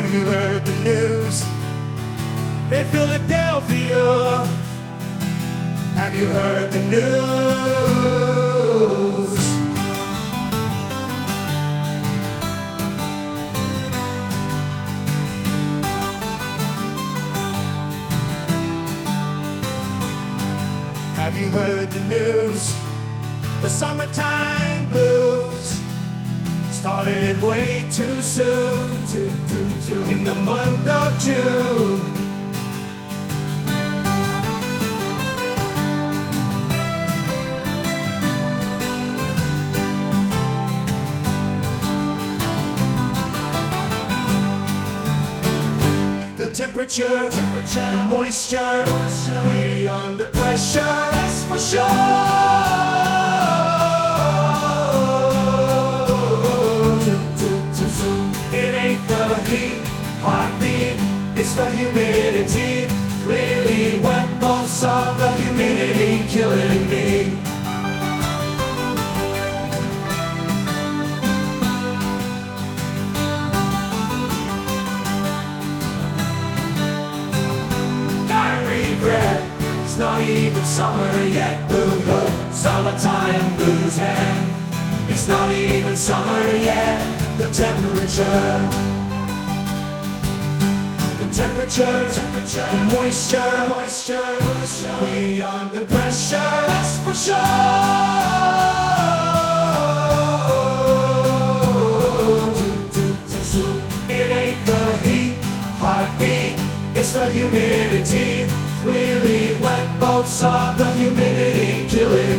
Have you heard the news in Philadelphia? Have you heard the news? Have you heard the news? The summertime blues started way too soon, in the month of June. The temperature, the moisture, we under pressure, that's for sure. It ain't the heat, heartbeat, it's the humidity. Really wet most of the humidity killing me. It's not even summer yet, boo-hoo. Summertime blues, and it's not even summer yet. The temperature, the moisture, we under pressure, that's for sure. It ain't the heat, heartbeat, it's the humidity. Really wet boats of the humidity killing